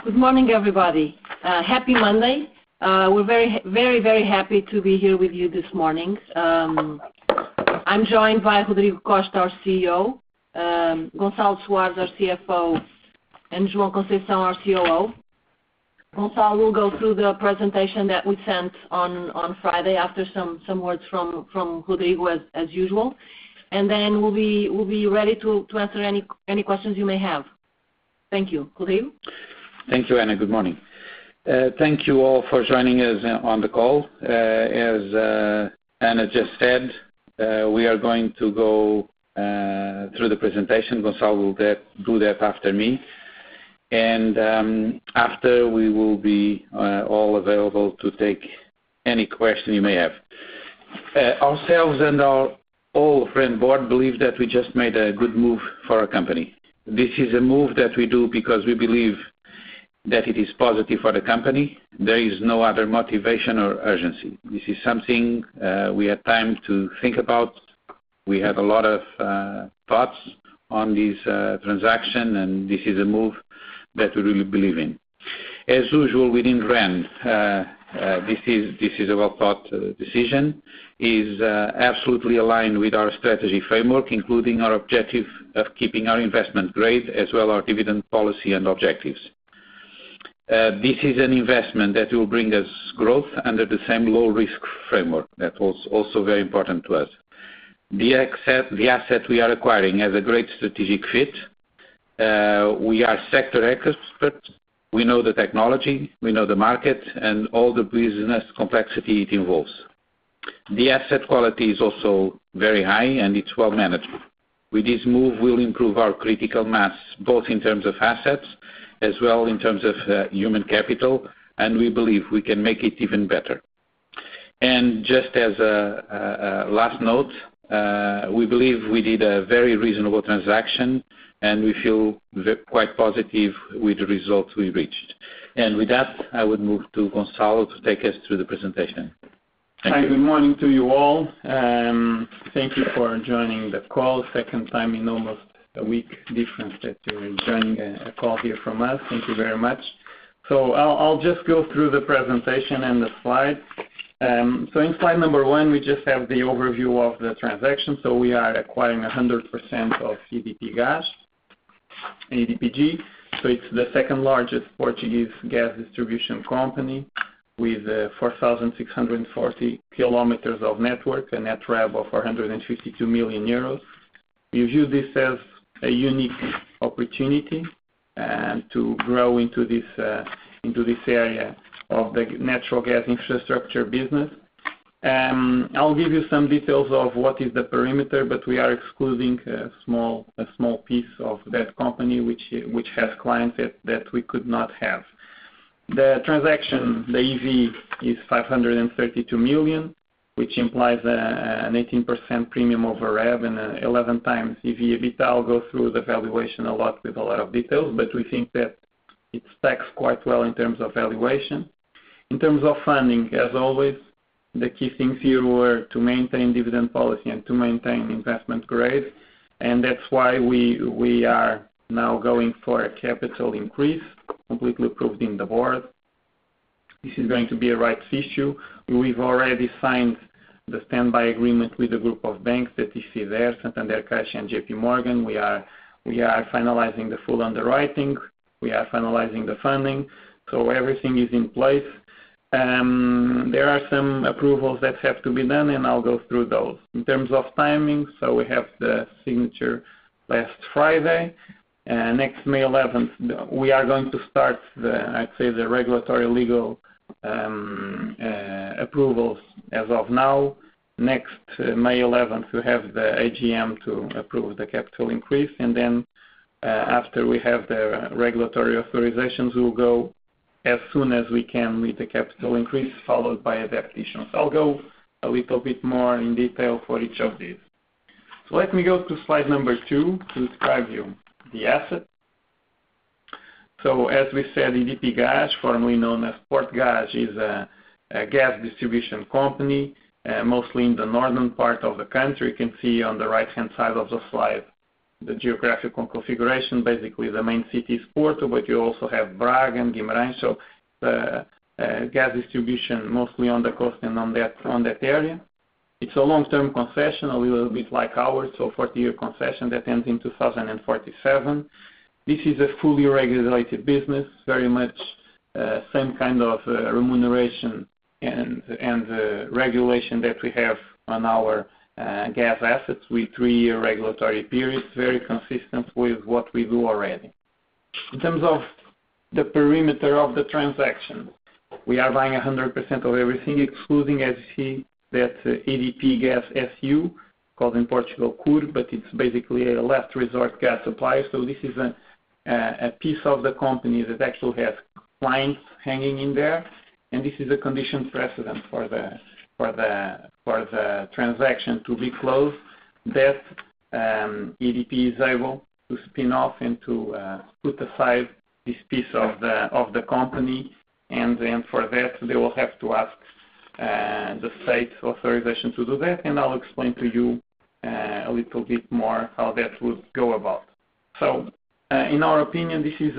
Good morning, everybody. Happy Monday. We're very happy to be here with you this morning. I'm joined by Rodrigo Costa, our CEO, Gonçalo Soares, our CFO, and João Conceição, our COO. Gonçalo will go through the presentation that we sent on Friday after some words from Rodrigo as usual, and then we'll be ready to answer any questions you may have. Thank you. Rodrigo? Thank you, Ana. Good morning. Thank you all for joining us on the call. As Ana just said, we are going to go through the presentation. Gonçalo will do that after me. And after, we will be all available to take any question you may have. Ourselves and our all friend board believe that we just made a good move for our company. This is a move that we do because we believe that it is positive for the company. There is no other motivation or urgency. This is something we had time to think about. We had a lot of thoughts on this transaction, and this is a move that we really believe in. As usual within REN, this is a well-thought decision, is absolutely aligned with our strategy framework, including our objective of keeping our investment grade as well our dividend policy and objectives. This is an investment that will bring us growth under the same low-risk framework. That was also very important to us. The asset we are acquiring has a great strategic fit. We are sector experts. We know the technology, we know the market, and all the business complexity it involves. The asset quality is also very high, and it's well managed. With this move, we'll improve our critical mass, both in terms of assets as well in terms of human capital, and we believe we can make it even better. And just as a last note, we believe we did a very reasonable transaction, and we feel quite positive with the results we reached. And with that, I would move to Gonçalo to take us through the presentation. Hi, good morning to you all. Thank you for joining the call. Second time in almost a week difference that you're joining a call here from us. Thank you very much. So I'll just go through the presentation and the slides. So in slide number 1, we just have the overview of the transaction. So we are acquiring 100% of EDPG. So it's the second largest Portuguese gas distribution company with 4,640 kilometers of network, a net rev of 452 million euros. We view this as a unique opportunity to grow into this area of the natural gas infrastructure business. I'll give you some details of what is the perimeter, but we are excluding a small piece of that company which has clients that we could not have. The transaction, the EV is 532 million, which implies an 18% premium over REV and 11 times EV/EBITDA. I'll go through the valuation a lot with a lot of details, but we think that it stacks quite well in terms of valuation. In terms of funding, as always, the key things here were to maintain dividend policy and to maintain investment grade, and that's why we are now going for a capital increase, completely approved in the board. This is going to be a rights issue. We've already signed the standby agreement with a group of banks that you see there, Santander, Caixa, and JP Morgan. We are finalizing the full underwriting. We are finalizing the funding. So everything is in place. There are some approvals that have to be done, and I'll go through those. In terms of timing, so we have the signature last Friday. Next May 11th, we are going to start the regulatory legal approvals as of now. Next May 11th, we have the AGM to approve the capital increase, and then after we have the regulatory authorizations, we'll go as soon as we can with the capital increase, followed by adaptations. I'll go a little bit more in detail for each of these. So let me go to slide number 2 to describe you the asset. So as we said, EDP Gas, formerly known as Portgás, is a gas distribution company, mostly in the northern part of the country. You can see on the right-hand side of the slide the geographical configuration. Basically, the main city is Porto, but you also have Braga and Guimarães. So the gas distribution mostly on the coast and on that area. It's a long-term concession, a little bit like ours, so 40-year concession that ends in 2047. This is a fully regulated business, very much same kind of remuneration and regulation that we have on our gas assets with 3-year regulatory periods, very consistent with what we do already. In terms of the perimeter of the transaction, we are buying 100% of everything, excluding, as you see, that EDP Gas SU, called in Portugal CUR, but it's basically a last resort gas supplier. So this is a piece of the company that actually has clients hanging in there, and this is a condition precedent for the transaction to be closed, that EDP is able to spin off and to put aside this piece of the company, and for that they will have to ask the state authorization to do that, and I'll explain to you a little bit more how that would go about. So in our opinion, this is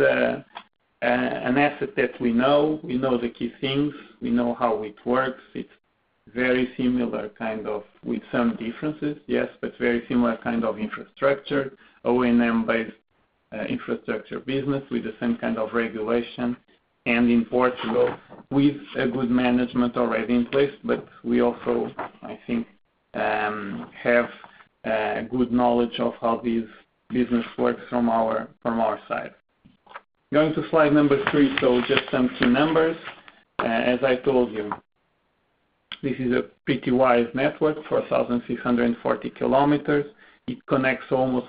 an asset that we know the key things, we know how it works. It's very similar kind of, with some differences, yes, but very similar kind of infrastructure, O&M based infrastructure business with the same kind of regulation, and in Portugal with a good management already in place, but we also, I think, have good knowledge of how this business works from our side. Going to slide number 3, so just some key numbers. As I told you, this is a pretty wide network, 4,640 kilometers. It connects almost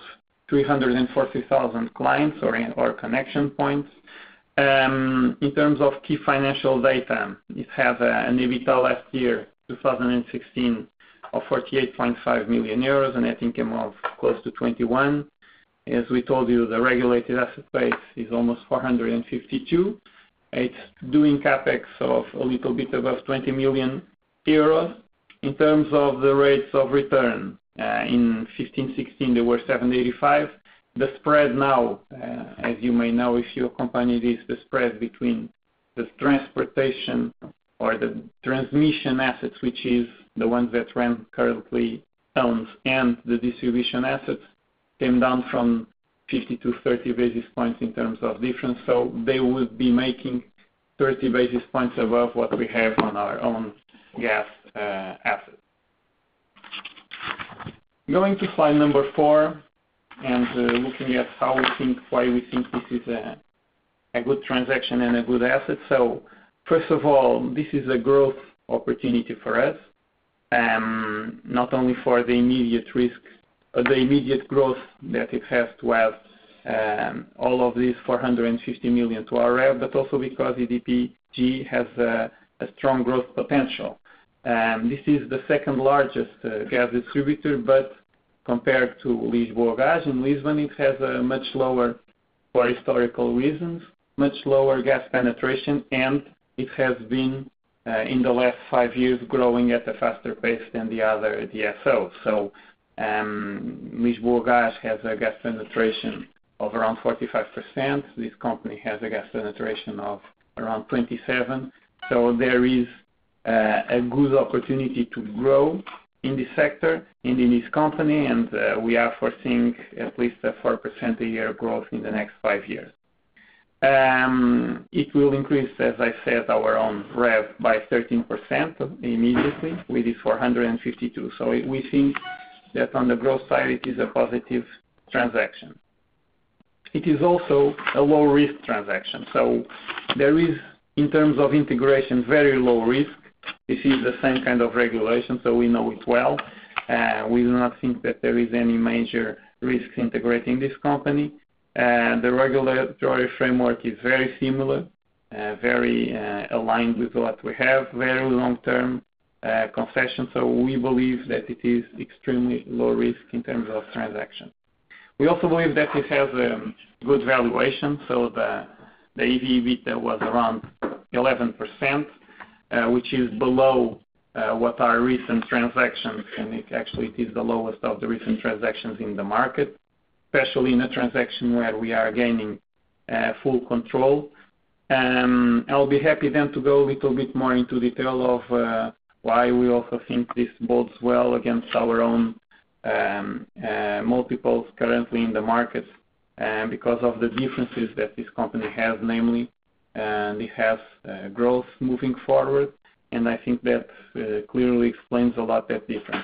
340,000 clients or connection points. In terms of key financial data, it has an EBITDA last year, 2016, of 48.5 million euros, a net income of close to 21. As we told you, the regulated asset base is almost 452. It's doing capex of a little bit above 20 million euros. In terms of the rates of return, in 15-16 they were 7.85. The spread now, as you may know if you accompany this, the spread between the transportation or the transmission assets, which is the ones that REN currently owns, and the distribution assets, came down from 50 to 30 basis points in terms of difference. So they would be making 30 basis points above what we have on our own gas assets. Going to slide number 4, and looking at why we think this is a good transaction and a good asset. So first of all, this is a growth opportunity for us, not only for the immediate risk, the immediate growth that it has to add all of these 450 million to our rev, but also because EDPG has a strong growth potential. This is the second largest gas distributor, but compared to Lisboa Gás in Lisbon, it has a much lower, for historical reasons, much lower gas penetration, and it has been in the last 5 years growing at a faster pace than the other DSOs. So Lisboa Gás has a gas penetration of around 45%. This company has a gas penetration of around 27%. So there is a good opportunity to grow in this sector and in this company, and we are foreseeing at least a 4% a year growth in the next 5 years. It will increase, as I said, our own rev by 13% immediately with this 452. So we think that on the growth side it is a positive transaction. It is also a low risk transaction. So there is, in terms of integration, very low risk. This is the same kind of regulation, so we know it well. We do not think that there is any major risks integrating this company. The regulatory framework is very similar, very aligned with what we have, very long-term concession, so we believe that it is extremely low risk in terms of transaction. We also believe that it has a good valuation, so the EV/EBITDA was around 11%, which is below what our recent transactions, and it is the lowest of the recent transactions in the market. especially in a transaction where we are gaining full control. I'll be happy then to go a little bit more into detail of why we also think this bodes well against our own multiples currently in the market, because of the differences that this company has, namely, it has growth moving forward, and I think that clearly explains a lot that difference.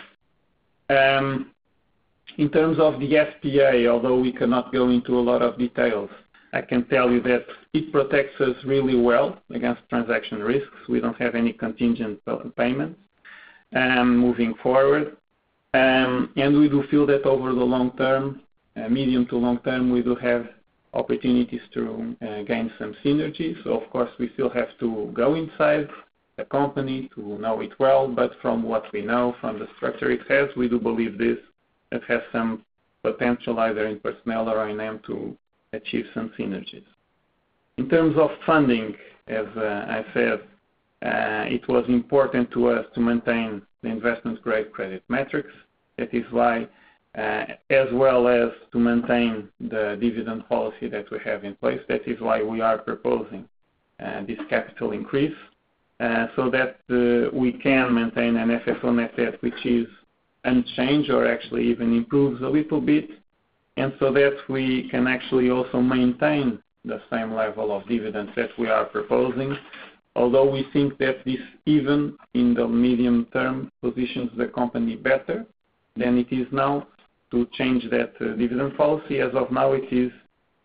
In terms of the SPA, although we cannot go into a lot of details, I can tell you that it protects us really well against transaction risks. We don't have any contingent payments moving forward. And we do feel that over the long term, medium to long term, we do have opportunities to gain some synergies. So of course, we still have to go inside the company to know it well, but from what we know, from the structure it has, we do believe it has some potential either in personnel or in to achieve some synergies. In terms of funding, as I said, it was important to us to maintain the investment-grade credit metrics. That is why, as well as to maintain the dividend policy that we have in place, that is why we are proposing this capital increase, so that we can maintain an FFO net debt which is unchanged or actually even improves a little bit, and so that we can actually also maintain the same level of dividends that we are proposing, although we think that this, even in the medium term, positions the company better than it is now to change that dividend policy. As of now, it is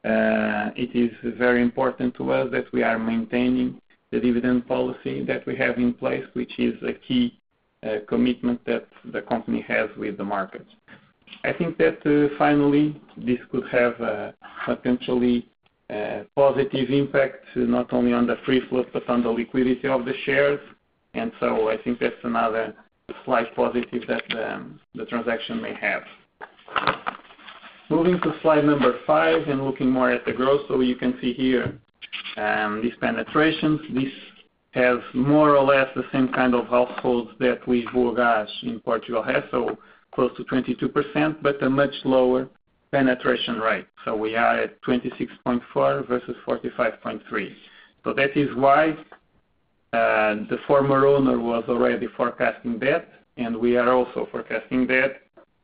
very important to us that we are maintaining the dividend policy that we have in place, which is a key commitment that the company has with the market. I think that finally this could have a potentially positive impact not only on the free float but on the liquidity of the shares, and so I think that's another slight positive that the transaction may have. Moving to slide number 5 and looking more at the growth, so you can see here these penetrations. This has more or less the same kind of households that Lisboa Gás in Portugal has, so close to 22%, but a much lower penetration rate. So we are at 26.4 versus 45.3. So that is why the former owner was already forecasting that, and we are also forecasting that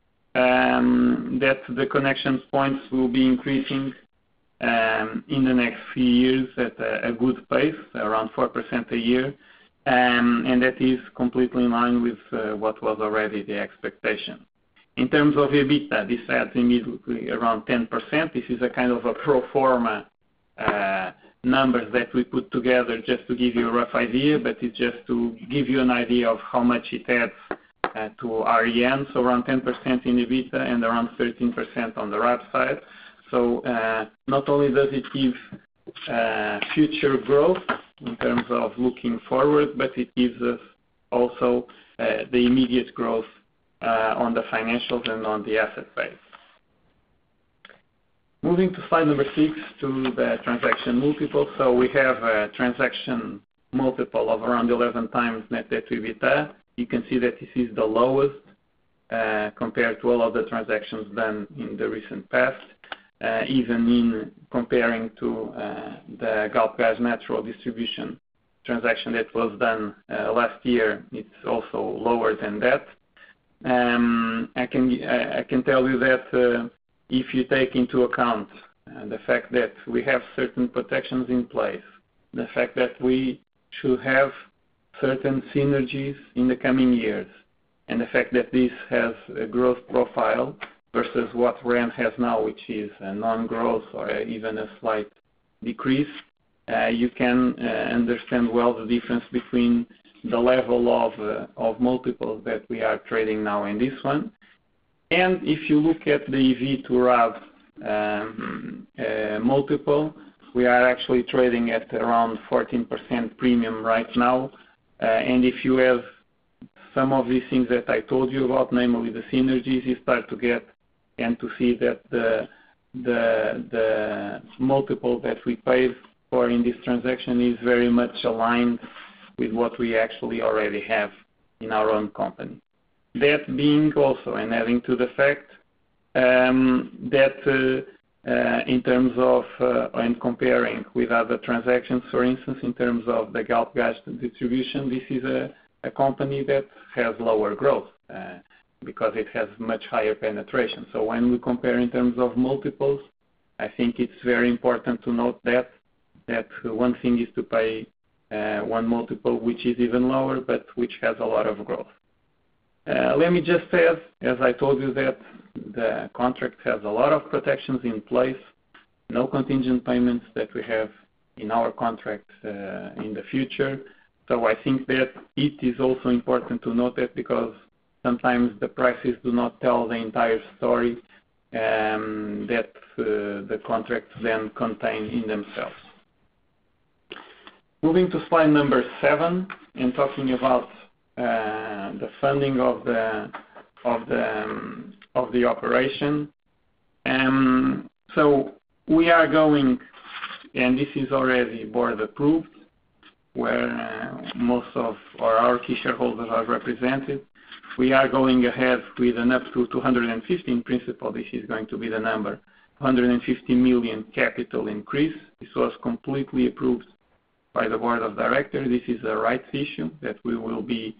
the connection points will be increasing in the next few years at a good pace, around 4% a year, and that is completely in line with what was already the expectation. In terms of EBITDA, this adds immediately around 10%. This is a kind of a pro forma numbers that we put together just to give you a rough idea, but it's just to give you an idea of how much it adds to REN, so around 10% in EBITDA and around 13% on the RAB side. So not only does it give future growth in terms of looking forward, but it gives us also the immediate growth on the financials and on the asset base. Moving to slide number 6, to the transaction multiple. So we have a transaction multiple of around 11 times net debt to EBITDA. You can see that this is the lowest compared to all of the transactions done in the recent past. Even in comparing to the Galpgás Natural Distribution transaction that was done last year, it's also lower than that. I can tell you that if you take into account the fact that we have certain protections in place, the fact that we should have certain synergies in the coming years, and the fact that this has a growth profile versus what REN has now, which is a non-growth or even a slight decrease, you can understand well the difference between the level of multiples that we are trading now in this one. And if you look at the EV to RAB multiple, we are actually trading at around 14% premium right now. And if you have some of these things that I told you about, namely the synergies, you start to get and to see that the multiple that we paid for in this transaction is very much aligned with what we actually already have in our own company. That being also, and adding to the fact that in terms of and comparing with other transactions, for instance, in terms of the Galp gas distribution, this is a company that has lower growth because it has much higher penetration. So when we compare in terms of multiples, I think it's very important to note that one thing is to pay one multiple which is even lower, but which has a lot of growth. Let me just say, as I told you, that the contract has a lot of protections in place, no contingent payments that we have in our contract in the future. So I think that it is also important to note that, because sometimes the prices do not tell the entire story that the contracts then contain in themselves. Moving to slide number 7 and talking about the funding of the operation. So we are going, and this is already board approved, where most of our key shareholders are represented. We are going ahead with an up to 250 in principle. This is going to be the number, 150 million capital increase. This was completely approved by the board of directors. This is a rights issue that we will be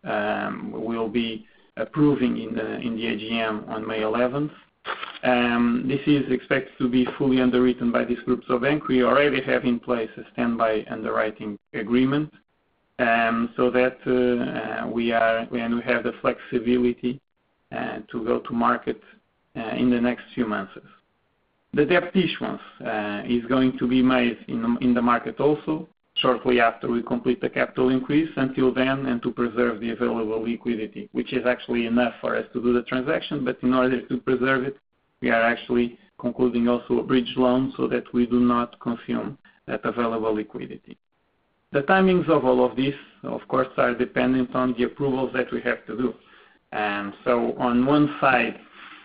approving in the AGM on May 11th. This is expected to be fully underwritten by these groups of banks. We already have in place a standby underwriting agreement, so that we have the flexibility to go to market in the next few months. The debt issuance is going to be made in the market also, shortly after we complete the capital increase. Until then, and to preserve the available liquidity, which is actually enough for us to do the transaction, but in order to preserve it, we are actually concluding also a bridge loan so that we do not consume that available liquidity. The timings of all of this, of course, are dependent on the approvals that we have to do. So on one side,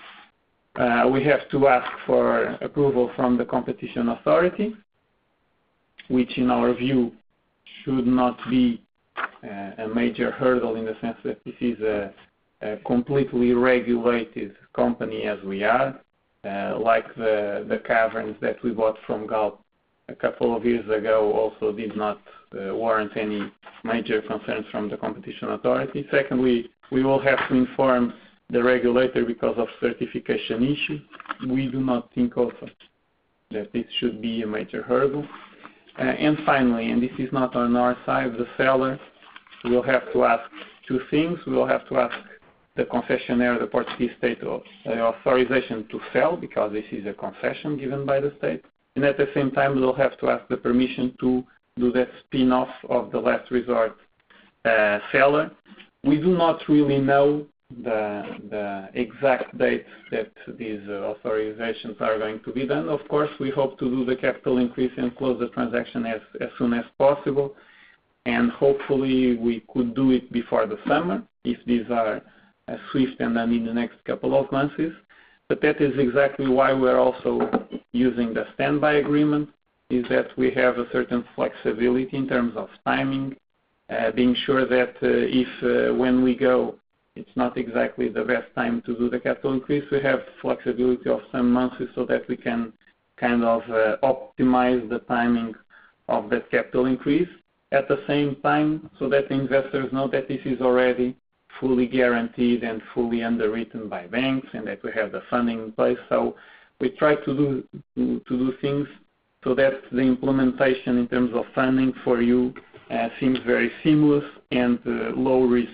we have to ask for approval from the competition authority, which in our view should not be a major hurdle, in the sense that this is a completely regulated company as we are, like the caverns that we bought from Galp a couple of years ago also did not warrant any major concerns from the competition authority. Secondly, we will have to inform the regulator because of certification issues. We do not think also that this should be a major hurdle. And finally, and this is not on our side, the seller will have to ask two things. We will have to ask the concessionaire, the Portuguese state, authorization to sell, because this is a concession given by the state. And at the same time, we'll have to ask the permission to do that spin-off of the last resort seller. We do not really know the exact date that these authorizations are going to be done. Of course, we hope to do the capital increase and close the transaction as soon as possible, and hopefully we could do it before the summer if these are swift and done in the next couple of months. But that is exactly why we're also using the standby agreement, is that we have a certain flexibility in terms of timing, being sure that if when we go it's not exactly the best time to do the capital increase, we have flexibility of some months so that we can kind of optimize the timing of that capital increase at the same time, so that the investors know that this is already fully guaranteed and fully underwritten by banks, and that we have the funding in place. So we try to do things so that the implementation in terms of funding for you seems very seamless and low risk.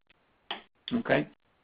Okay.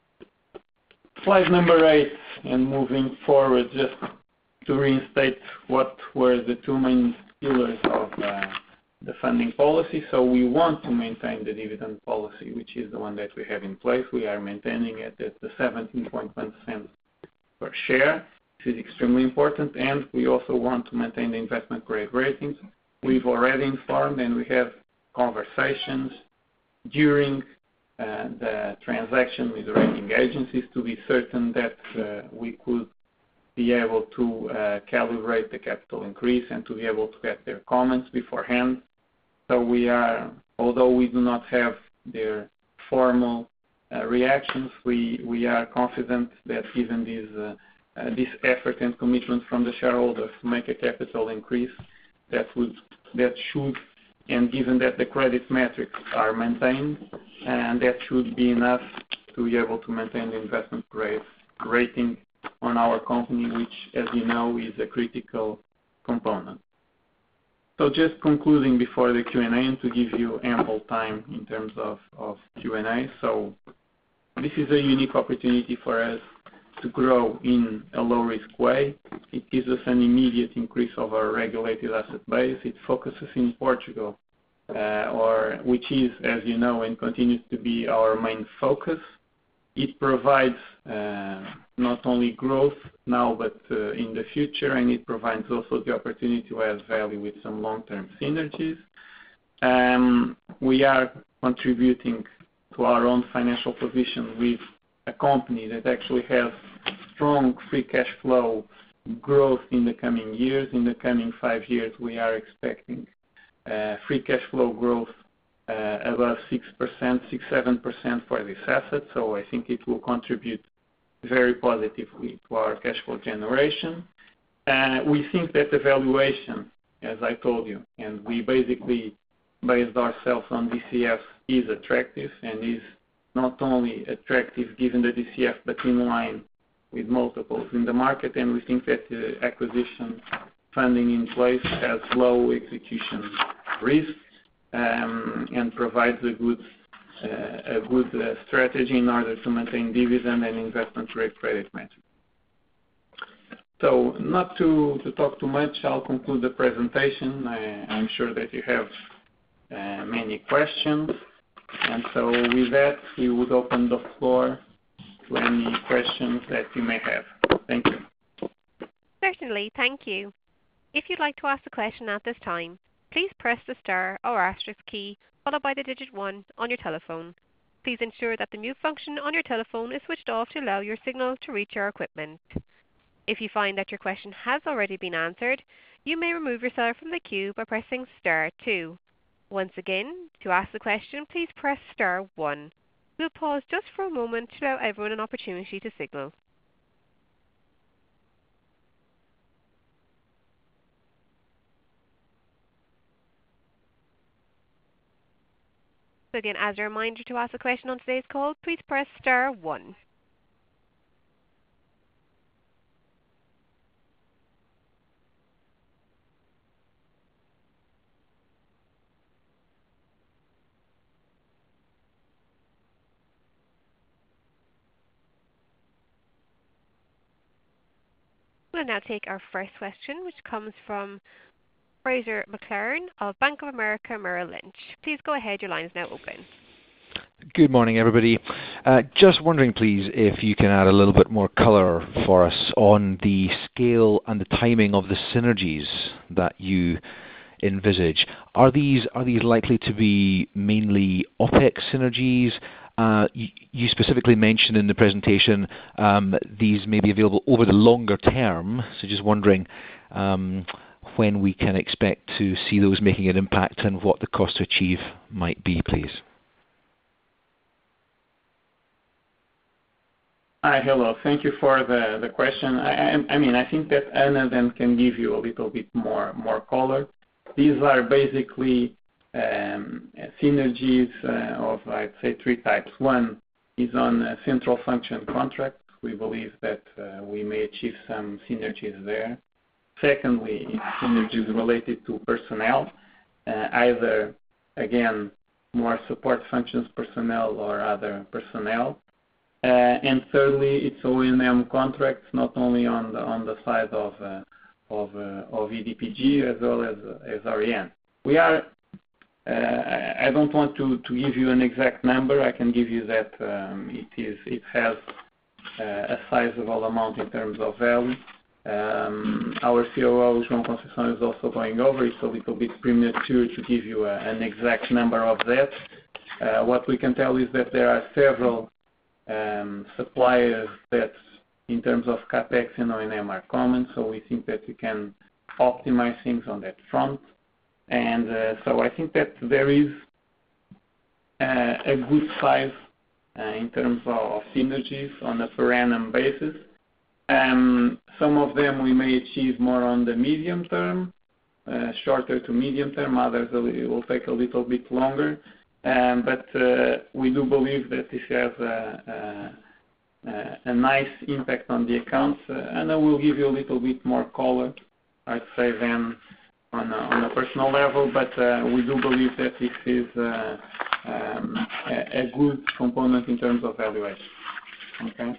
Slide number 8, and moving forward, just to reinstate what were the two main pillars of the funding policy. So we want to maintain the dividend policy, which is the one that we have in place. We are maintaining it at the 17.1 cents per share. This is extremely important, and we also want to maintain the investment grade ratings. We've already informed, and we have conversations during the transaction with the rating agencies to be certain that we could be able to calibrate the capital increase and to be able to get their comments beforehand. So we are, although we do not have their formal reactions, we are confident that given these this effort and commitment from the shareholders to make a capital increase that should, and given that the credit metrics are maintained, and that should be enough to be able to maintain the investment grade rating on our company, which, as you know, is a critical component. So just concluding before the Q&A, and to give you ample time in terms of Q&A. So this is a unique opportunity for us to grow in a low-risk way. It gives us an immediate increase of our regulated asset base. It focuses in Portugal, which is, as you know, and continues to be our main focus. It provides not only growth now but in the future, and it provides also the opportunity to add value with some long-term synergies. We are contributing to our own financial position with a company that actually has strong free cash flow growth in the coming years. In the coming 5 years, we are expecting free cash flow growth above 6%-7% for this asset. So I think it will contribute very positively to our cash flow generation. We think that the valuation, as I told you, and we basically based ourselves on DCF, is attractive, and is not only attractive given the DCF, but in line with multiples in the market. And we think that the acquisition funding in place has low execution risk, and provides a good strategy in order to maintain dividend and investment grade credit metrics. So not to talk too much, I'll conclude the presentation. I'm sure that you have many questions, and so with that, we would open the floor to any questions that you may have. Thank you. Certainly, thank you. If you'd like to ask a question at this time, please press the star or asterisk key followed by the digit 1 on your telephone. Please ensure that the mute function on your telephone is switched off to allow your signal to reach our equipment. If you find that your question has already been answered, you may remove yourself from the queue by pressing star 2. Once again, to ask a question, please press star 1. We'll pause just for a moment to allow everyone an opportunity to signal. So again, as a reminder, to ask a question on today's call, please press star 1. We'll now take our first question, which comes from Fraser McLaren of Bank of America Merrill Lynch. Please go ahead. Your line is now open. Good morning, everybody. Just wondering, please, if you can add a little bit more color for us on the scale and the timing of the synergies that you envisage. Are these likely to be mainly OpEx synergies? You specifically mentioned in the presentation these may be available over the longer term. So just wondering when we can expect to see those making an impact and what the cost to achieve might be, please. Hi, hello. Thank you for the question. I think that Ana then can give you a little bit more color. These are basically synergies of, I'd say, 3 types. One is on central function contracts. We believe that we may achieve some synergies there. Secondly, synergies related to personnel, either, again, more support functions personnel or other personnel. And thirdly, it's O&M contracts, not only on the side of EDPG as well as REN. I don't want to give you an exact number. I can give you that it has a sizable amount in terms of value. Our COO, João Conceição, is also going over. It's a little bit premature to give you an exact number of that. What we can tell is that there are several suppliers that, in terms of CapEx and O&M, are common, so we think that we can optimize things on that front. And so I think that there is a good size in terms of synergies on a per annum basis. Some of them we may achieve more on the medium term, shorter to medium term. Others will take a little bit longer. But we do believe that this has a nice impact on the accounts. And I will give you a little bit more color, I'd say, than on a personal level. But we do believe that this is a good component in terms of valuation. Okay.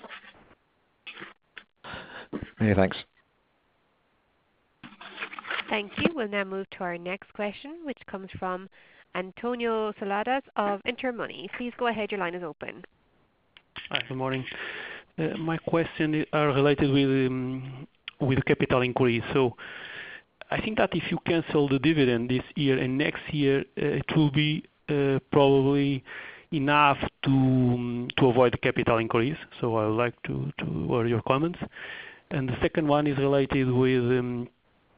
Many thanks. Thank you. We'll now move to our next question, which comes from Antonio Saladas of Intermoney. Please go ahead. Your line is open. Hi, good morning. My question are related with capital increase. So I think that if you cancel the dividend this year and next year, it will be probably enough to avoid the capital increase. So I would like to hear your comments. And the second one is related with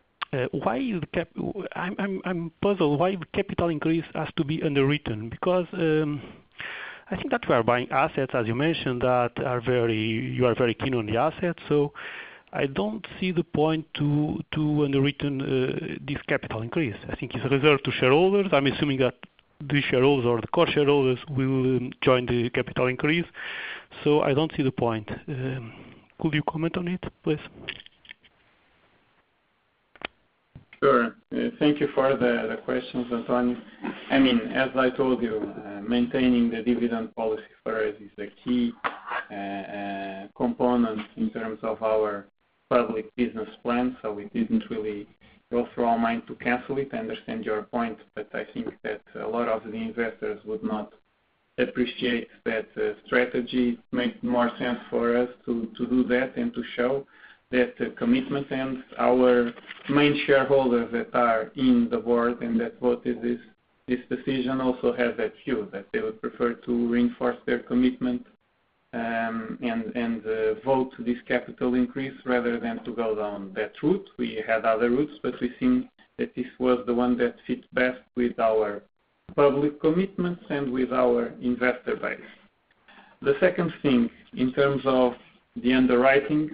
I'm puzzled why the capital increase has to be underwritten, because I think that we are buying assets, as you mentioned, that you are very keen on the assets. So I don't see the point to underwritten this capital increase. I think it's reserved to shareholders. I'm assuming that the shareholders or the core shareholders will join the capital increase. So I don't see the point. Could you comment on it, please? Sure. Thank you for the questions, Antonio. I mean, as I told you, maintaining the dividend policy for us is a key component in terms of our public business plan, so we didn't really go through our mind to cancel it. I understand your point, but I think that a lot of the investors would not appreciate that strategy. It makes more sense for us to do that and to show that commitment, and our main shareholders that are in the board and that voted this decision also have that view, that they would prefer to reinforce their commitment and vote this capital increase rather than to go down that route. We had other routes, but we think that this was the one that fit best with our public commitments and with our investor base. The second thing, in terms of the underwriting,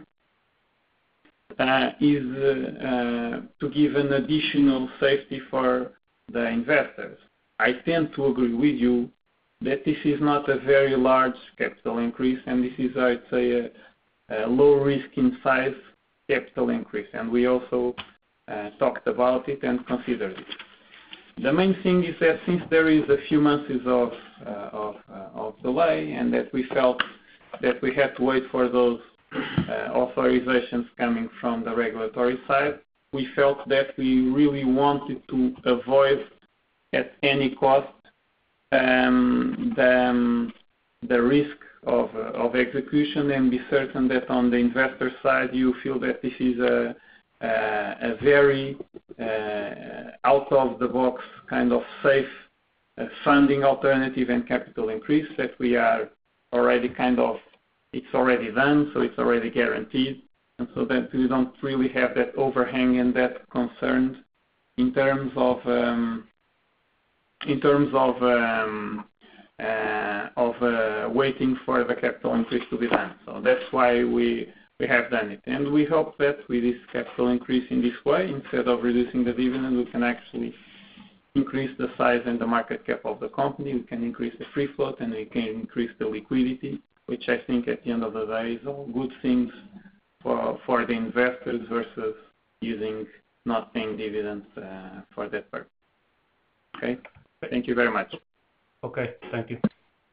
is to give an additional safety for the investors. I tend to agree with you that this is not a very large capital increase, and this is, I'd say, a low risk in size capital increase, and we also talked about it and considered it. The main thing is that since there is a few months of delay, and that we felt that we had to wait for those authorizations coming from the regulatory side, we felt that we really wanted to avoid at any cost the risk of execution, and be certain that on the investor side you feel that this is a very out of the box kind of safe funding alternative and capital increase that we are already it's already done, so it's already guaranteed, and so that we don't really have that overhang and that concern in terms of waiting for the capital increase to be done. So that's why we have done it, and we hope that with this capital increase in this way, instead of reducing the dividend, we can actually increase the size and the market cap of the company. We can increase the free float, and we can increase the liquidity, which I think at the end of the day is all good things for the investors versus not paying dividends for that purpose. Okay? Thank you very much. Okay, thank you.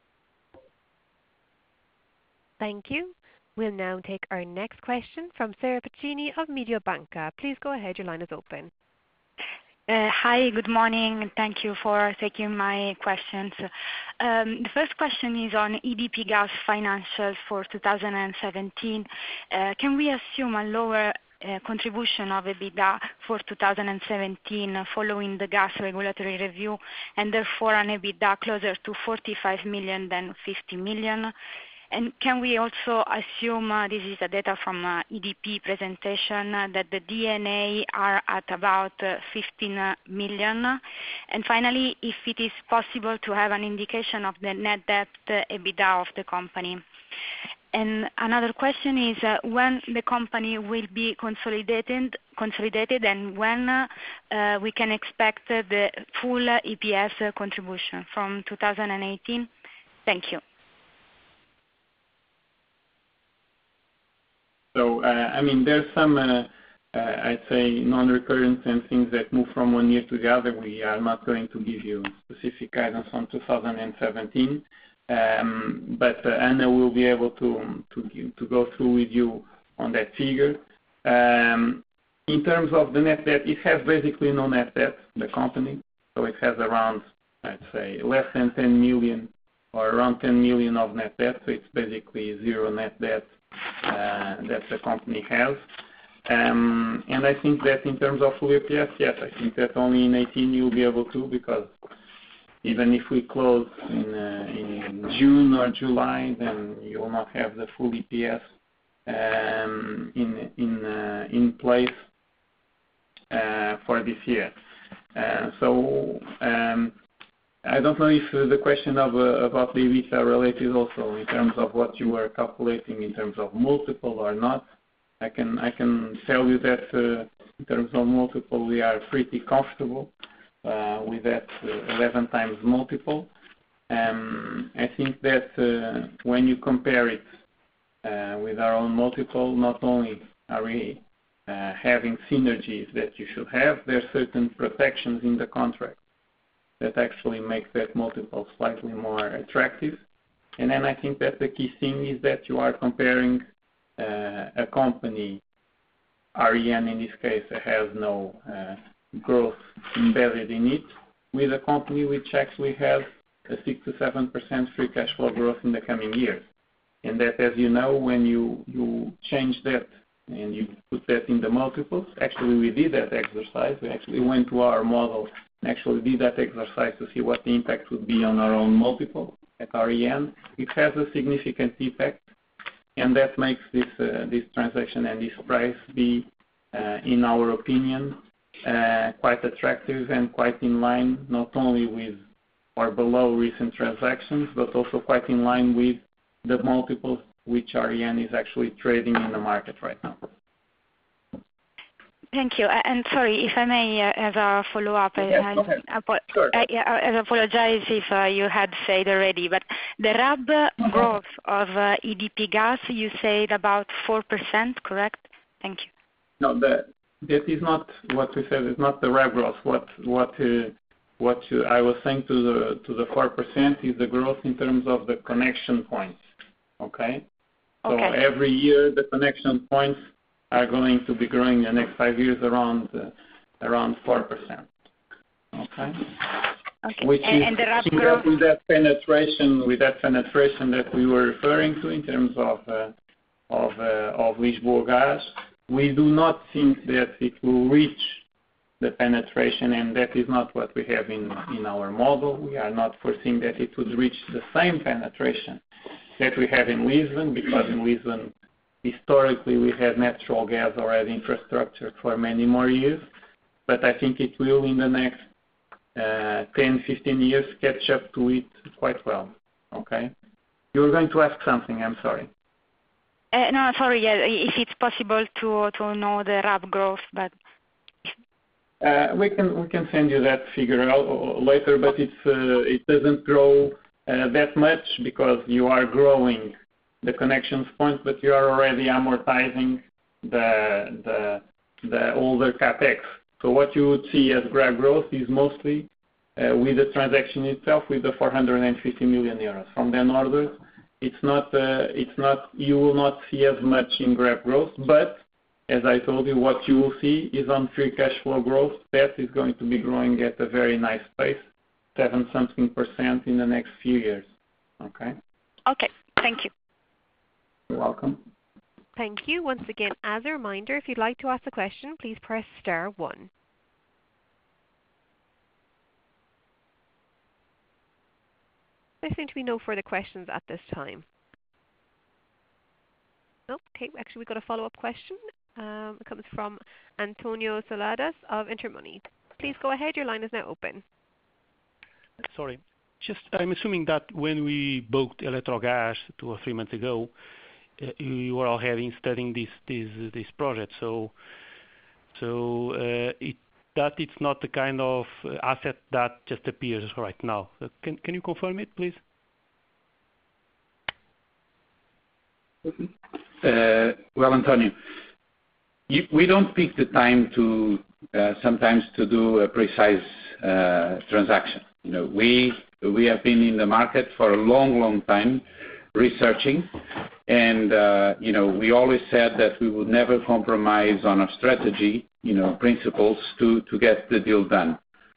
Thank you. We'll now take our next question from Sarah Pacini of Mediobanca. Please go ahead. Your line is open. Hi, good morning. Thank you for taking my questions. The first question is on EDP Gas financials for 2017. Can we assume a lower contribution of EBITDA for 2017 following the gas regulatory review, and therefore an EBITDA closer to 45 million than 50 million? And can we also assume, this is the data from EDP presentation, that the D&A are at about 15 million? And finally, if it is possible to have an indication of the net debt EBITDA of the company. And another question is when the company will be consolidated and when we can expect the full EPS contribution from 2018? Thank you. So, there's some, I'd say, non-recurrence and things that move from one year to the other. We are not going to give you specific guidance on 2017, but Anna will be able to go through with you on that figure. In terms of the net debt, it has basically no net debt, the company. So it has around, I'd say, less than 10 million or around 10 million of net debt. So it's basically zero net debt that the company has. And I think that in terms of full EPS, yes, I think that only in 18 you'll be able to, because even if we close in June or July, then you will not have the full EPS in place for this year. So I don't know if the question about the EBITDA related also in terms of what you were calculating in terms of multiple or not. I can tell you that in terms of multiple, we are pretty comfortable with that 11 times multiple. I think that when you compare it with our own multiple, not only are we having synergies that you should have, there are certain protections in the contract that actually make that multiple slightly more attractive. And then I think that the key thing is that you are comparing a company, REN in this case, that has no growth embedded in it, with a company which actually has a 6 to 7% free cash flow growth in the coming years. And that, as you know, when you change that and you put that in the multiples, actually we did that exercise. We actually went to our model and actually did that exercise to see what the impact would be on our own multiple at REN. It has a significant impact, and that makes this transaction and this price be, in our opinion, quite attractive and quite in line not only with or below recent transactions, but also quite in line with the multiples which REN is actually trading in the market right now. Thank you. And sorry, if I may, as a follow-up, yes, sure. I apologize if you had said already, but the RAB growth of EDP Gas, you said about 4%, correct? Thank you. No, that is not what we said. It's not the RAB growth. What I was saying to the 4% is the growth in terms of the connection points. Okay. So every year the connection points are going to be growing in the next 5 years around 4%. Okay. Which and is the RAB growth with that penetration that we were referring to in terms of Lisboa Gas. We do not think that it will reach the penetration, and that is not what we have in our model. We are not foreseeing that it would reach the same penetration that we have in Lisbon, because in Lisbon historically we had natural gas already infrastructure for many more years, but I think it will in the next 10-15 years catch up to it quite well. Okay? You were going to ask something, I'm sorry. No, sorry, yeah, if it's possible to know the RAB growth, but... we can send you that figure out later, but it doesn't grow that much because you are growing the connections points, but you are already amortizing the older capex. So what you would see as RAB growth is mostly with the transaction itself, with the 450 million euros. From then onwards, you will not see as much in RAB growth, but as I told you, what you will see is on free cash flow growth. That is going to be growing at a very nice pace, 7-something% in the next few years. Okay? Okay, thank you. You're welcome. Thank you. Once again, as a reminder, if you'd like to ask a question, please press star 1. There seem to be no further questions at this time. Okay, actually we've got a follow-up question. It comes from Antonio Soladas of Intermoney. Please go ahead, your line is now open. Sorry. I'm assuming that when we booked Electrogas 2 or 3 months ago, you are already studying this project. That it's not the kind of asset that just appears right now. Can you confirm it, please? Well, Antonio, we don't pick the time to sometimes to do a precise transaction. We have been in the market for a long time researching, and we always said that we would never compromise on our strategy, principles to get the deal done.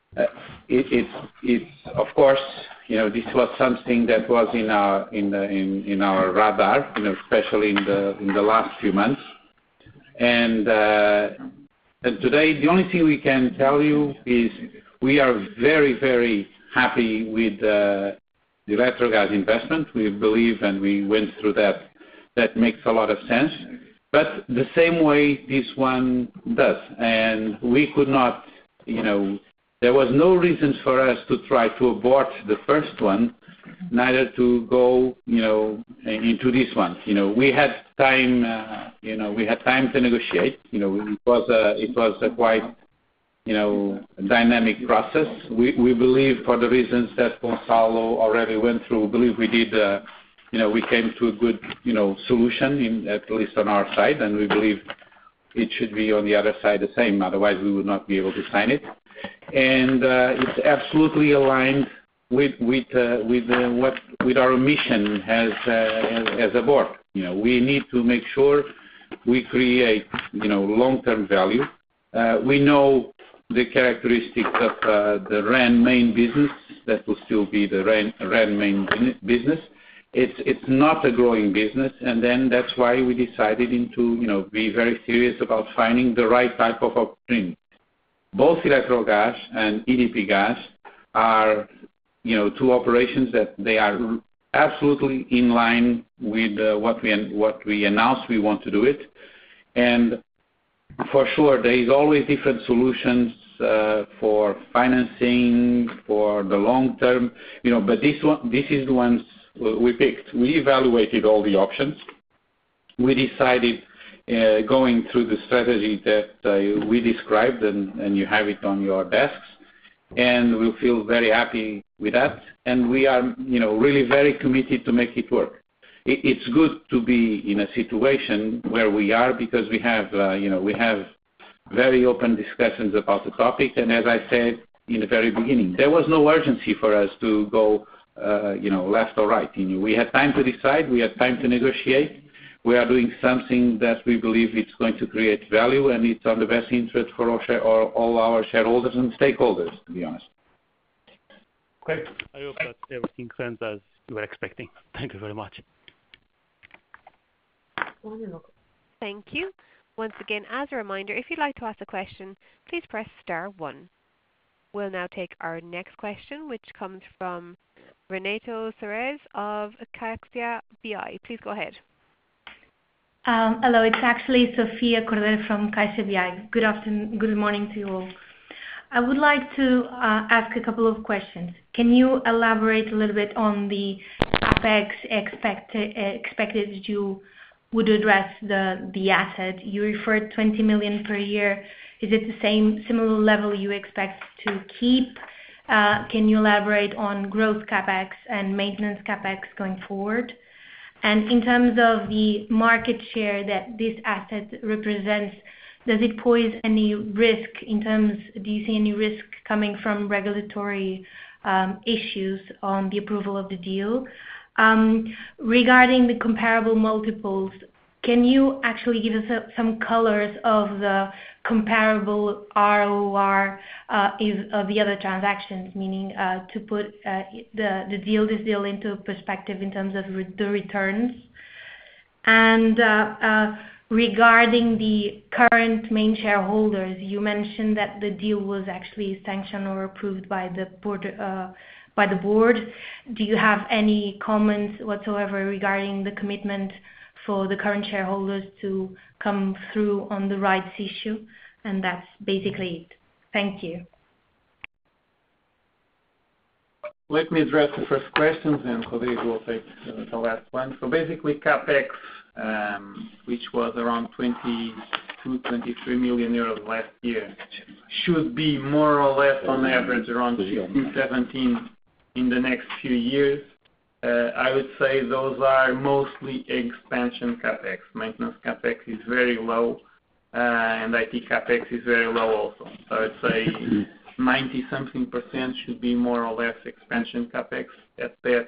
It's of course, this was something that was in our radar, especially in the last few months. And today, the only thing we can tell you is we are very happy with the Electrogas investment. We believe, and we went through that makes a lot of sense. But the same way this one does. And we could not, there was no reason for us to try to abort the first one, neither to go, into this one. We had time, to negotiate. It was a quite, dynamic process. We believe, for the reasons that Gonçalo already went through, we believe we did, we came to a good, solution, at least on our side, and we believe it should be on the other side the same. Otherwise, we would not be able to sign it. And it's absolutely aligned with our mission as a board. We need to make sure we create, long-term value. We know the characteristics of the REN main business. That will still be the REN main business. It's not a growing business, and then that's why we decided to be very serious about finding the right type of opportunity. Both Electrogas and EDP Gas are, two operations that they are absolutely in line with what we announced we want to do it. And for sure, there is always different solutions for financing for the long term, but this is the ones we picked. We evaluated all the options. We decided, going through the strategy that we described, and you have it on your desks, and we feel very happy with that. And we are, really very committed to make it work. It's good to be in a situation where we are, because we have very open discussions about the topic. And as I said in the very beginning, there was no urgency for us to go, left or right. We had time to decide. We had time to negotiate. We are doing something that we believe it's going to create value, and it's on the best interest for all our shareholders and stakeholders, to be honest. Great. I hope that everything went as you were expecting. Thank you very much. Thank you. Once again, as a reminder, if you'd like to ask a question, please press star 1. We'll now take our next question, which comes from Renato Ceres of Caixa BI. Please go ahead. Hello, it's actually Sofia Cordero from Caixa BI. Good morning to you all. I would like to ask a couple of questions. Can you elaborate a little bit on the CapEx expected you would address the asset? You referred 20 million per year. Is it the similar level you expect to keep? Can you elaborate on growth CapEx and maintenance CapEx going forward? And in terms of the market share that this asset represents, does it pose any risk do you see any risk coming from regulatory issues on the approval of the deal? Regarding the comparable multiples, can you actually give us some colors of the comparable ROR of the other transactions, meaning to put this deal into perspective in terms of the returns? And regarding the current main shareholders, you mentioned that the deal was actually sanctioned or approved by the board. Do you have any comments whatsoever regarding the commitment for the current shareholders to come through on the rights issue? And that's basically it. Thank you. let me address the first questions, and Rodrigo will take the last one. So basically, CapEx, which was around 23 million euros last year, should be more or less on average around 16, 17 in the next few years. I would say those are mostly expansion CapEx. Maintenance CapEx is very low, and IT CapEx is very low also. So I would say 90-something% should be more or less expansion CapEx. At that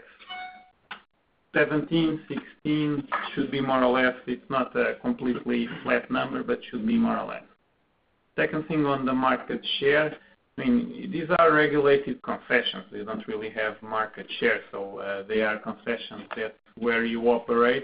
17, 16 should be more or less. It's not a completely flat number, but should be more or less. Second thing on the market share, I mean, these are regulated concessions. They don't really have market share, so they are concessions that where you operate,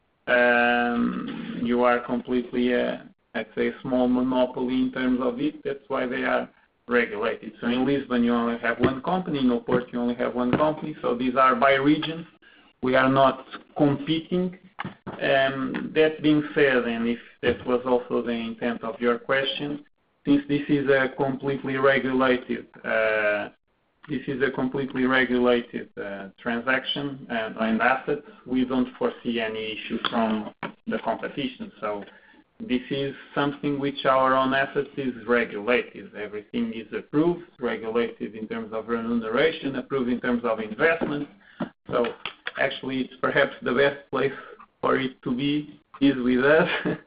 you are completely, I'd say, a small monopoly in terms of it. That's why they are regulated. So in Lisbon, you only have one company. In Oporto, you only have one company. So these are by region. We are not competing. That being said, and if that was also the intent of your question, since this is a completely regulated transaction and assets, we don't foresee any issue from the competition. So this is something which our own assets is regulated. Everything is approved, regulated in terms of remuneration, approved in terms of investment. So actually, it's perhaps the best place for it to be is with us.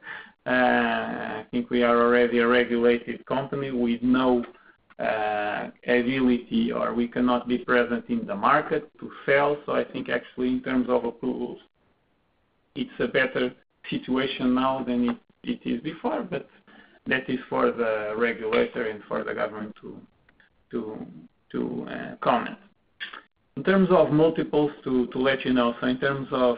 I think we are already a regulated company with no ability, or we cannot be present in the market to sell. So I think actually in terms of approvals, it's a better situation now than it is before, but that is for the regulator and for the government to comment. In terms of multiples, to let you know, so in terms of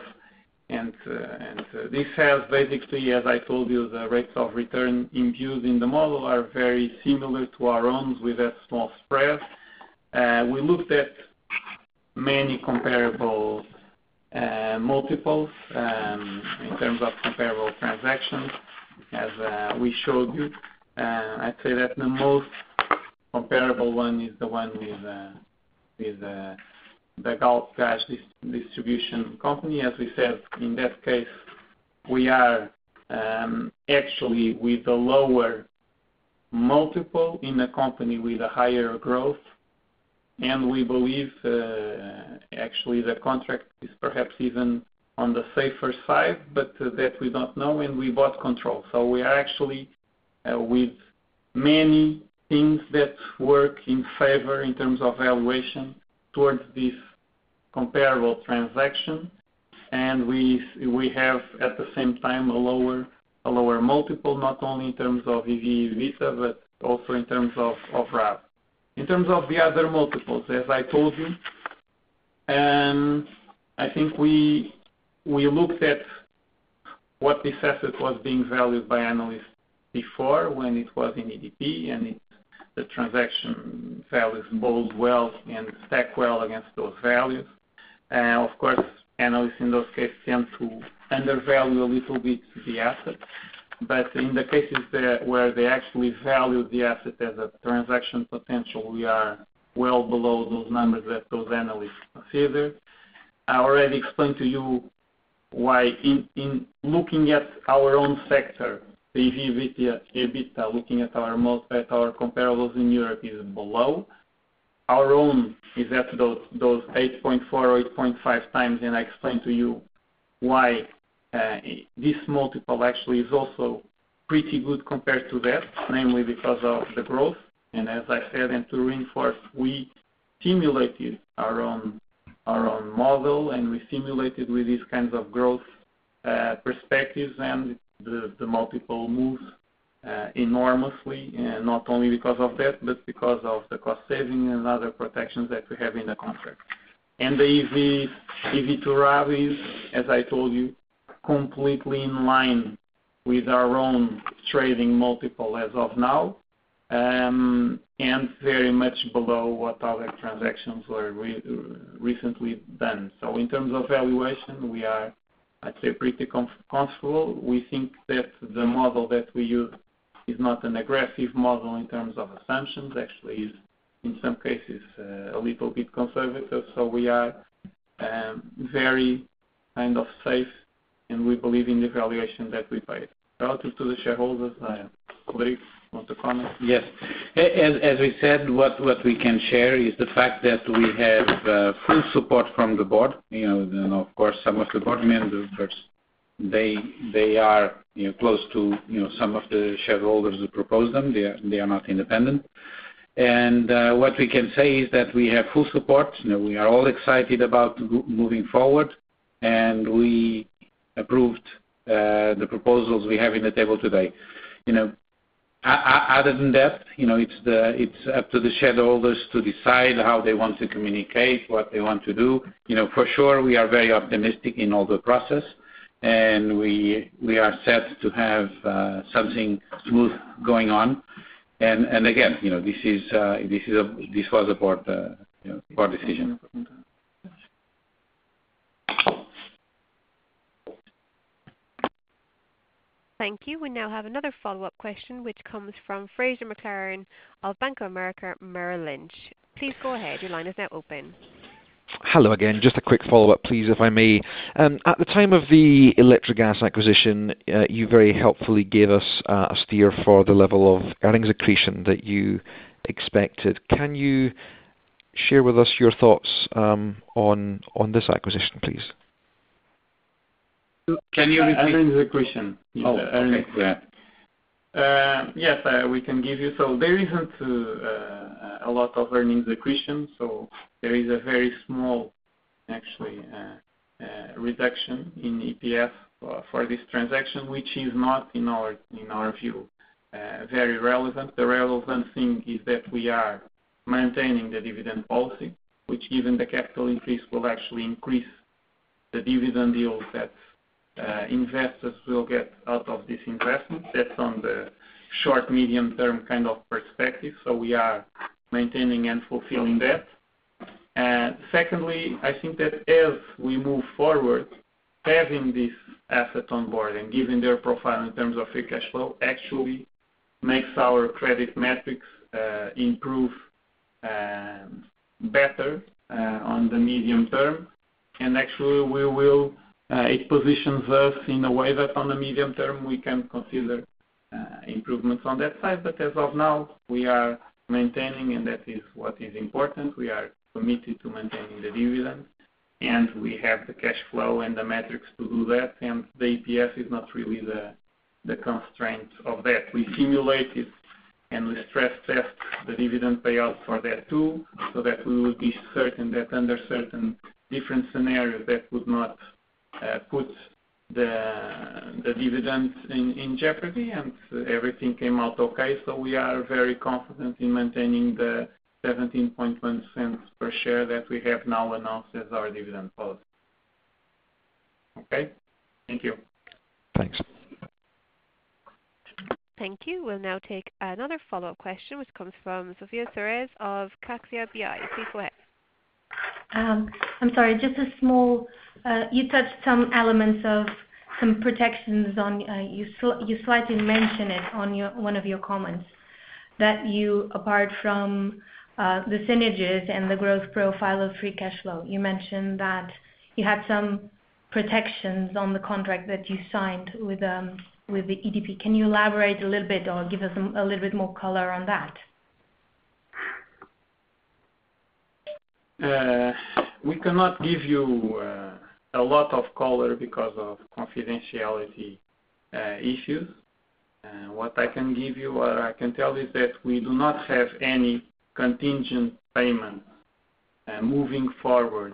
this has basically, as I told you, the rates of return imbued in the model are very similar to our own with that small spread. We looked at many comparable multiples in terms of comparable transactions, as we showed you. I'd say that the most comparable one is the one with the Gulf Gas Distribution Company. As we said, in that case, we are actually with a lower multiple in a company with a higher growth, and we believe actually the contract is perhaps even on the safer side, but that we don't know, and we bought control. So we are actually with many things that work in favor in terms of valuation towards this comparable transaction, and we have at the same time a lower multiple, not only in terms of EV/EBITDA, but also in terms of RAV. In terms of the other multiples, as I told you, I think we looked at what this asset was being valued by analysts before when it was in EDP, and the transaction values bode well and stack well against those values. Of course, analysts in those cases tend to undervalue a little bit the asset, but in the cases where they actually value the asset as a transaction potential, we are well below those numbers that those analysts consider. I already explained to you why in looking at our own sector, the EV/EBITDA, looking at our comparables in Europe, is below. Our own is at those 8.4 or 8.5 times, and I explained to you why this multiple actually is also pretty good compared to that, namely because of the growth. And as I said, and to reinforce, we simulated our own model, and we simulated with these kinds of growth perspectives, and the multiple moves enormously, and not only because of that, but because of the cost saving and other protections that we have in the contract. And the EV to RAV is, as I told you, completely in line with our own trading multiple as of now, and very much below what other transactions were recently done. So in terms of valuation, we are, I'd say, pretty comfortable. We think that the model that we use is not an aggressive model in terms of assumptions. Actually, in some cases a little bit conservative. So we are very kind of safe, and we believe in the valuation that we paid. Relative to the shareholders, Rodrigo, want to comment? Yes. As we said, what we can share is the fact that we have full support from the board. And of course, some of the board members, they are close to some of the shareholders who propose them. They are not independent. And what we can say is that we have full support. We are all excited about moving forward, and we approved the proposals we have in the table today. Other than that, it's up to the shareholders to decide how they want to communicate, what they want to do. For sure, we are very optimistic in all the process, and we are set to have something smooth going on. And again, this was a board decision. Thank you. We now have another follow-up question, which comes from Fraser McLaren of Bank of America Merrill Lynch. Please go ahead. Your line is now open. Hello again. Just a quick follow-up, please, if I may. At the time of the Electrogas acquisition, you very helpfully gave us a steer for the level of earnings accretion that you expected. Can you share with us your thoughts on this acquisition, please? Can you repeat? Earnings accretion. Oh, okay. Yes, we can give you. So there isn't a lot of earnings accretion. So there is a very small, actually, reduction in EPS for this transaction, which is not, in our view, very relevant. The relevant thing is that we are maintaining the dividend policy, which, given the capital increase, will actually increase the dividend yield that investors will get out of this investment. That's on the short, medium-term kind of perspective. So we are maintaining and fulfilling that. And secondly, I think that as we move forward, having this asset on board and given their profile in terms of free cash flow actually makes our credit metrics improve better on the medium term. And actually, it positions us in a way that on the medium term we can consider improvements on that side. But as of now, we are maintaining, and that is what is important. We are committed to maintaining the dividend, and we have the cash flow and the metrics to do that. And the EPS is not really the constraint of that. We simulate it and we stress test the dividend payout for that too, so that we will be certain that under certain different scenarios that would not put the dividend in jeopardy, and everything came out okay. So we are very confident in maintaining the 17.1 cents per share that we have now announced as our dividend policy. Okay? Thank you. Thanks. Thank you. We'll now take another follow-up question, which comes from Sofia Suarez of CaixaBI. Please go ahead. I'm sorry, just a small, you touched some elements of some protections on, you slightly mentioned it on one of your comments, that you, apart from the synergies and the growth profile of free cash flow, you mentioned that you had some protections on the contract that you signed with the EDP. Can you elaborate a little bit or give us a little bit more color on that? We cannot give you a lot of color because of confidentiality issues. What I can give you, or I can tell, is that we do not have any contingent payment moving forward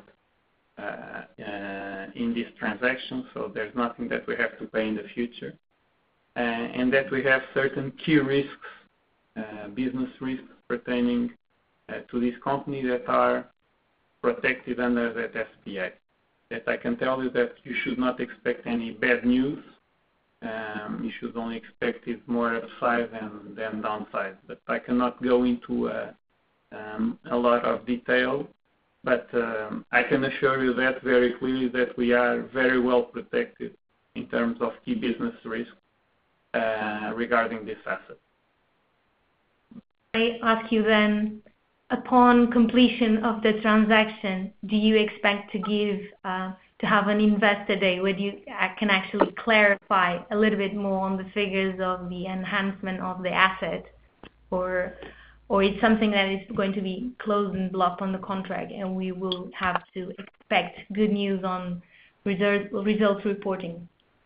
in this transaction, so there's nothing that we have to pay in the future. And that we have certain key risks, business risks pertaining to this company that are protected under that SPA. That I can tell you that you should not expect any bad news. You should only expect it more upside than downside. But I cannot go into a lot of detail. But I can assure you that very clearly that we are very well protected in terms of key business risk regarding this asset. I ask you then, upon completion of the transaction, do you expect to have an investor day where you can actually clarify a little bit more on the figures of the enhancement of the asset, or it's something that is going to be closed and blocked on the contract, and we will have to expect good news on results reporting?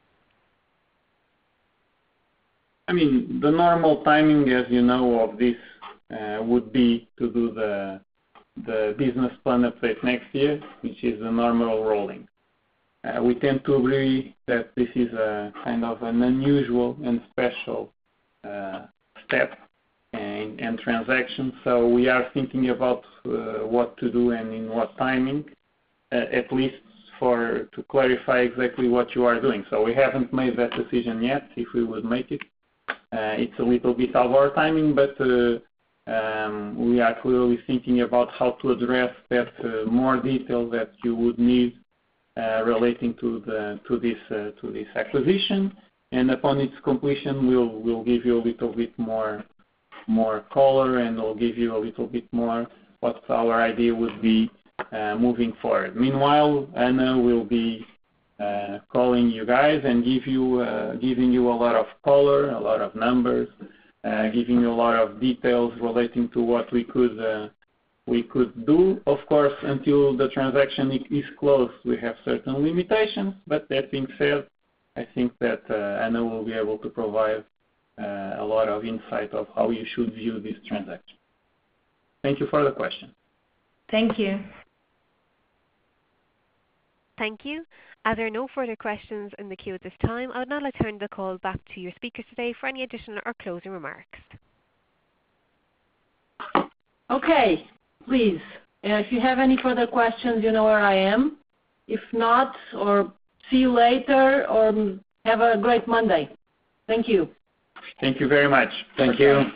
I mean, the normal timing, as you know, of this would be to do the business plan update next year, which is the normal rolling. We tend to agree that this is a kind of an unusual and special step and transaction. So we are thinking about what to do and in what timing, at least to clarify exactly what you are doing. So we haven't made that decision yet, if we would make it. It's a little bit of our timing, but we are clearly thinking about how to address that more detail that you would need relating to this acquisition. And upon its completion, we'll give you a little bit more color, and we'll give you a little bit more what our idea would be moving forward. Meanwhile, Anna will be calling you guys and giving you a lot of color, a lot of numbers, giving you a lot of details relating to what we could do. Of course, until the transaction is closed, we have certain limitations. But that being said, I think that Anna will be able to provide a lot of insight of how you should view this transaction. Thank you for the question. Thank you. Thank you. As there are no further questions in the queue at this time, I would now like to turn the call back to your speakers today for any additional or closing remarks. Okay, please. If you have any further questions, you know where I am. If not, or see you later, or have a great Monday. Thank you. Thank you very much. Thank you.